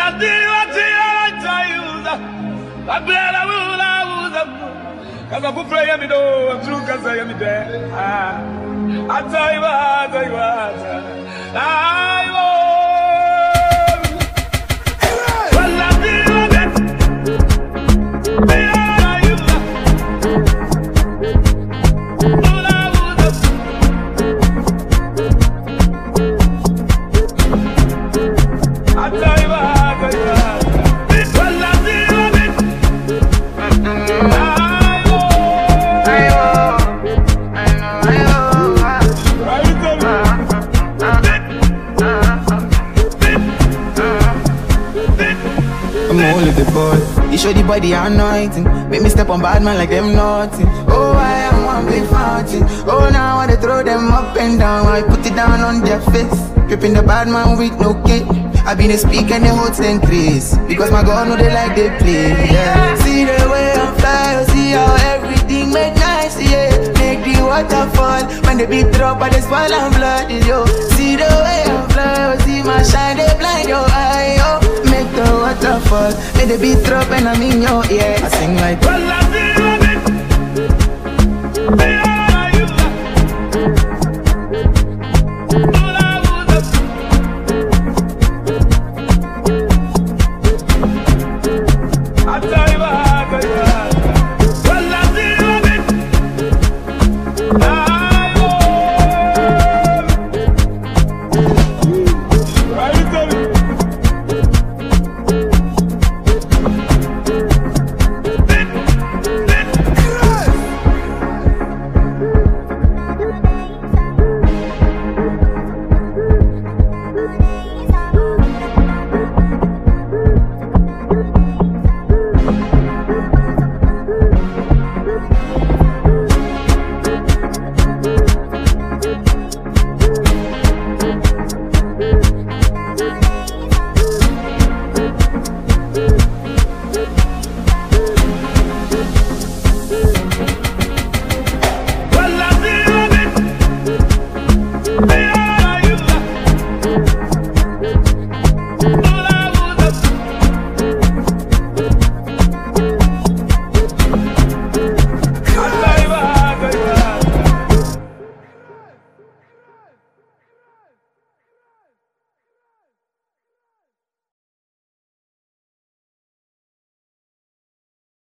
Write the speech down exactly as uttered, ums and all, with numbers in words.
Cause I put play me do, I'm true cause I am there. Ah, I tell you what, I tell you what. I won't. Well, I feel it. Where are you? All I would I tell you what, I tell you what. Well, I feel it. I'm only the boy. You show the body anointing. Make me step on bad man like them nothing. Oh, I am one big fountain. Oh, now I wanna throw them up and down. I put it down on their face. Dripping the bad man with no cake. I been a speak and the hoods increase. Because my God know they like they play. Yeah. See the way I'm fly, see how everything make nice. Yeah. Make the waterfall. When the beat drop, I just fall and blood. Yo. See the way I'm fly, see my shine, they blind your eye. Yo. Make the waterfall. Let the beat drop and I'm in your ear. I sing like, well, I feel it.